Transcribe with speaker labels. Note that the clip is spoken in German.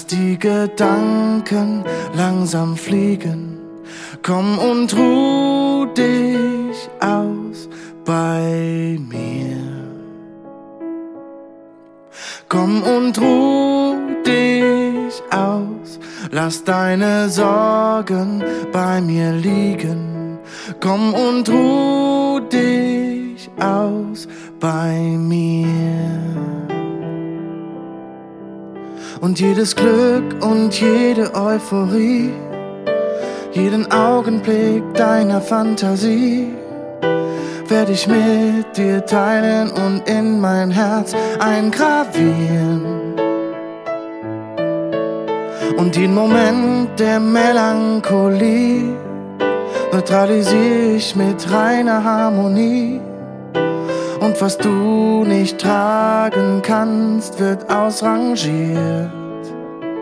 Speaker 1: die Gedanken langsam fliegen. Komm und ruh dich aus bei mir. Komm und ruh dich aus, lass deine Sorgen bei mir liegen. Komm und ruh dich aus bei mir. Und jedes Glück und jede Euphorie, jeden Augenblick deiner Fantasie, werd ich mit dir teilen und in mein Herz eingravieren. Und den Moment der Melancholie neutralisiere ich mit reiner Harmonie. Und was du nicht tragen kannst, wird ausrangiert.